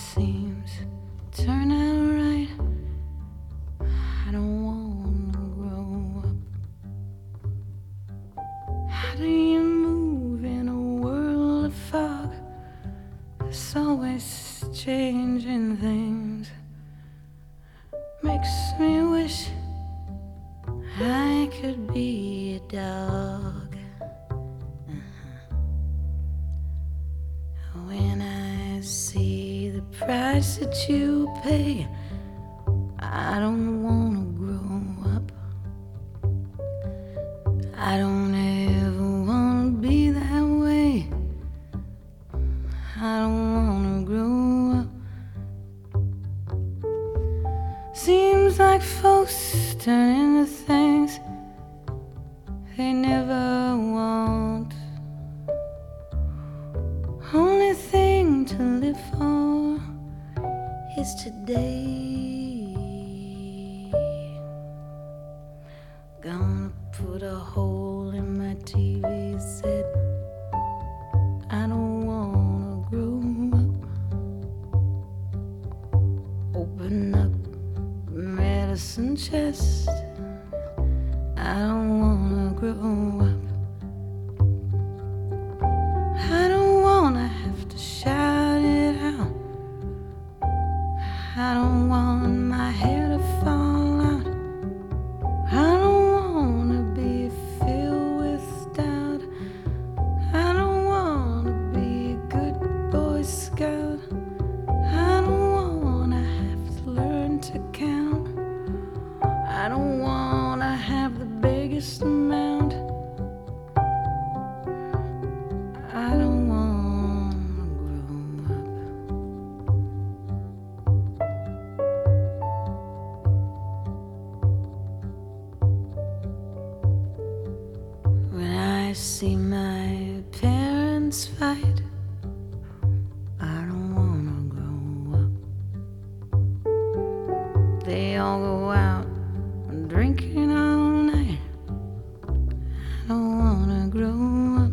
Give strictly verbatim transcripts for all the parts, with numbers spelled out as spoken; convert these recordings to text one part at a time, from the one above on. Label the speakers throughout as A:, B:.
A: seems to turn out right. I don't wanna grow up. How do you move in a world of fog? There's always changing things. Makes me wish I could be a dog. Uh-huh. When I see the price that you pay, I don't wanna grow up. I don't ever wanna be that way. I don't wanna grow up. Seems like folks turn into things they never want. Only thing to live for is today. Gonna put a hole in my T V set. I don't wanna grow up. Open up medicine chest. I don't wanna grow up. I don't wanna have to shout it out. I don't want my hair to fall out. I don't wanna be filled with doubt. I don't wanna be a good Boy Scout. I don't wanna have to learn to count. I don't wanna have the biggest amount. I don't wanna grow up. When I see my parents fight, I don't wanna grow up. They all go out drinking all night. I don't wanna grow up.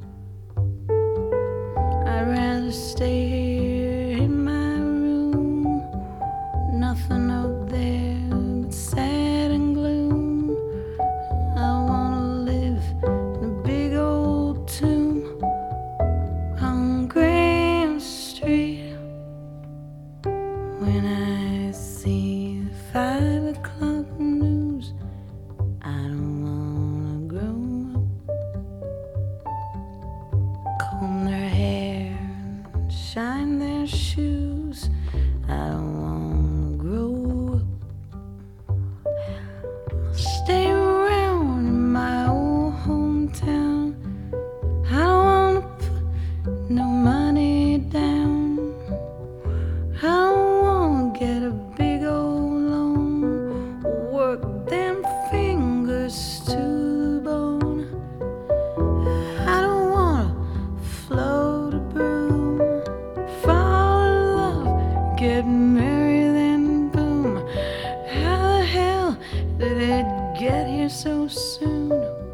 A: I'd rather stay here in my room. Nothing out there but sad and gloom. I wanna live in a big old tomb on Graham Street. When I see the five o'clock news, I don't wanna grow up. Comb their hair and shine their shoes. I don't wanna grow up. I'll stay around in my old hometown. I don't wanna put no money down. I don't wanna get a big old loan. Work them fingers to the bone. I don't wanna float a broom. Fall in love, get married, then boom. How the hell did it get here so soon?